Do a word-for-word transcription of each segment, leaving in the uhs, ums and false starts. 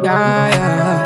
Yeah, yeah.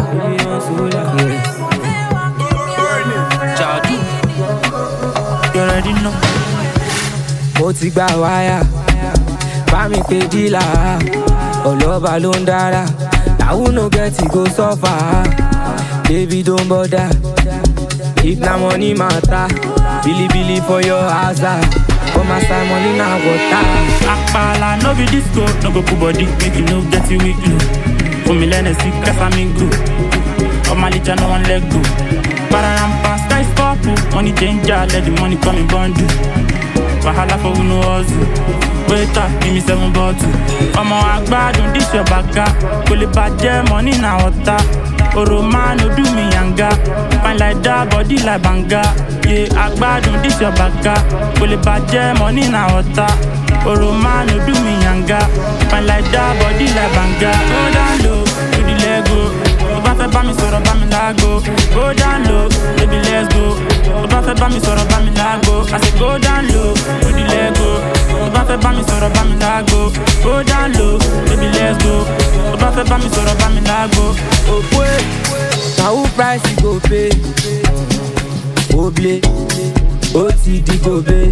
Charlie, you already know. Mo ti gba wáyà, bá mi pe dílà, ọlọ́ba ló ń dára. Now who no get it go suffer. Baby don't bother. If na money matter, Billy Billy for your hazard. Come my side money na water. Akpala no be disco, no go put body, make you no get it weak no. For me learn a sick casamingo. On my licha no one let go. Pararampa sky purple, money changer, let the money come in bundle. Wahala for who no hustle. Waiter, give me seven bottles. Omo agbadun, this your baga. Kò lè bàjẹ́ money na water. Oro man no do me yanga. Fine like that, body like banga. Yeah, agbadun, this your baga. Kò lè bàjẹ́ money na water. Oro man no do me yanga. Fine like that, body like banga. Go down low, do the Lego. Tó bá fẹ́ bá mi sọ̀rọ̀ bá mi láago. Go down low, baby let's go. Tó bá fẹ́ bá mi sọ̀rọ̀ bá mi láago. I say go down low, do the Lego. Tó bá fẹ́ bá mi sọ̀rọ̀ bá mi láago. Go down low, baby let's go. Tó bá fẹ́ bá mi sọ̀rọ̀ bá mi láago. Oh boy, now who price you go pay? Oble, O T D go pay.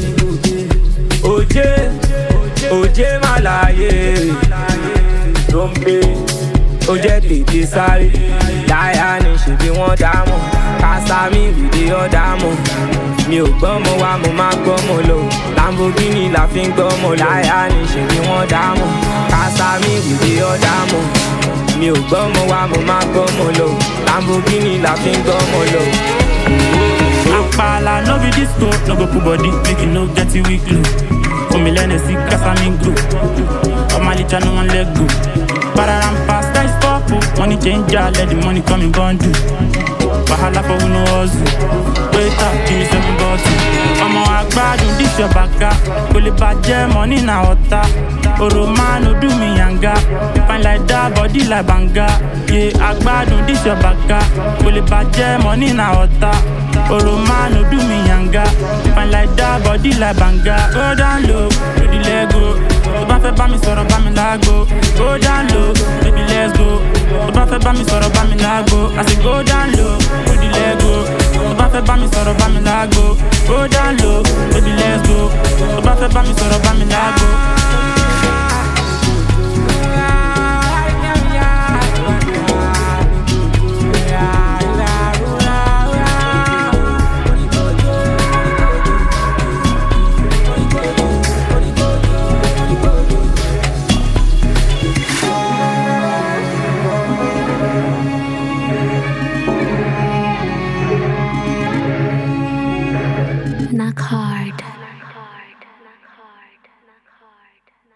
Oje, Oje malaye, don't pay. Oje tètè sáré, láyà ni ṣèbí wọ́n dámọ̀. Kásá-mi wìdí ọ̀dàmọ̀. Mi ò gbọ́mọ wá, mo máa gbọ́mọ lọ. Lamborghini la fi ń gbọ́mọ, láyà ni ṣèbí wọ́n dámọ̀. Kásá-mi wìdí ọ̀dàmọ̀. Mi ò gbọ́mọ wá, mo máa gbọ́mọ lọ. Lamborghini la fi ń gbọ́mọ lọ. Akpala no be disco, no go put body, make you no get it weak low. For me learn a sick casamingo. On my licha no one let go. Pararampa sky purple, money changer, let the money come in bundle. Wahala for who no hustle. Waiter, give me seven bottles. Omo agbadun, this your baga. Kò lè bàjẹ́ money na water. Oro man no do me yanga. Fine like that, body like banga. Yeah, agbadun, this your baga. Kò lè bàjẹ́ money na water. Oro man no do me yanga. Fine like that, body like banga. Go down low, do the Lego. Tó bá fẹ́ bá mi sọ̀rọ̀ bá mi láago. Go down low, baby let's go. Tó bá fẹ́ bá mi sọ̀rọ̀ bá mi láago. I say go down low, do the Lego. Tó bá fẹ́ bá mi sọ̀rọ̀ bá mi láago. Go down low, baby let's go. Tó bá fẹ́ bá mi sọ̀rọ̀ bá mi láago. Knock hard.